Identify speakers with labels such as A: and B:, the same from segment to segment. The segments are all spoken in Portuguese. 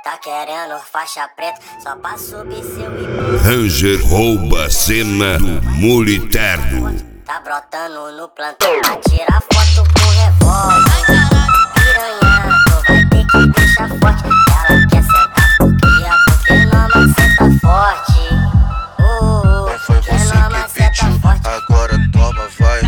A: Tá querendo faixa preta só pra subir seu ibope.
B: Ranger rouba a cena do Muliterno.
A: Tá brotando no plantão pra tirar foto com revólver. Piranha, tu vai ter que deixar forte. Ela quer sentar porque não maceta forte.
C: Foi você que pediu, agora toma, vai.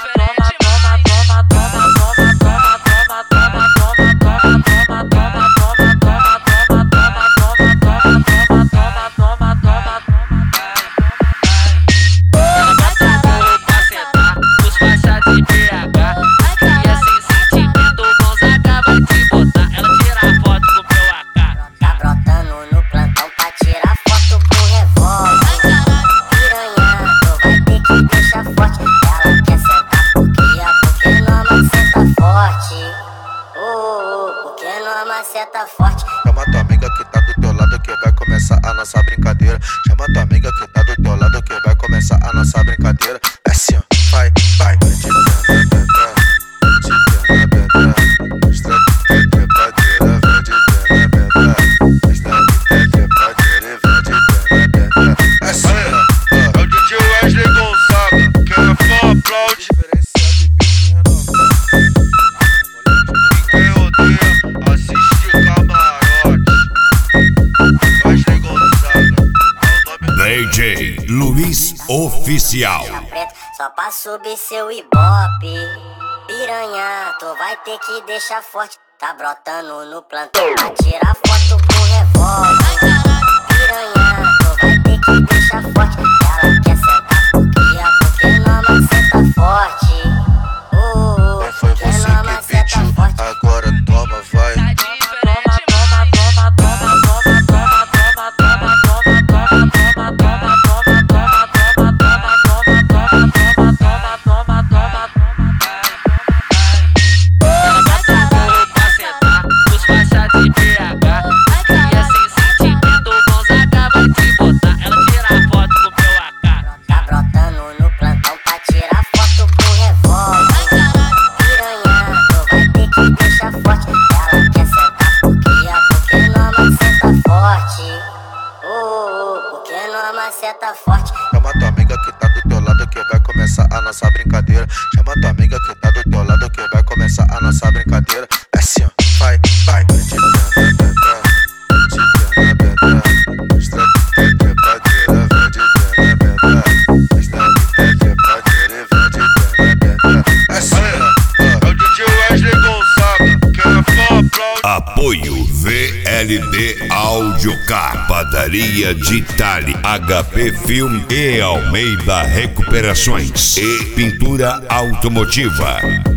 A: Maceta forte.
C: Chama tua amiga que tá do teu lado que vai começar a nossa brincadeira. Chama tua amiga que tá do teu lado que vai começar a nossa brincadeira. É assim, ó, vai, vai. É assim, ó, é o DJ Wesley Gonzaga. Quem é fã aplaude. Quem odeia assiste camarote. Wesley Gonzaga é o nome.
B: DJ Luiz Oficial.
A: Só pra subir seu ibope. Piranha, tu vai ter que deixar forte. Tá brotando no plantão pra tirar foto com revólver. Piranha, tu vai ter que deixar forte. Ela quer sentar porque não maceta forte.
C: Foi você que pediu, agora toma, vai.
A: Maceta forte.
C: Chama tua amiga que tá do teu lado que vai começar a nossa brincadeira. Chama tua amiga que tá do teu lado que vai começar a nossa brincadeira. É assim, ó, vai, vai. É assim, ó, é o DJ Wesley Gonzaga. Quem é fã aplaude.
B: Apoio VLD Audiocar, Padaria Ditali, HP Film e Almeida Recuperações e Pintura Automotiva.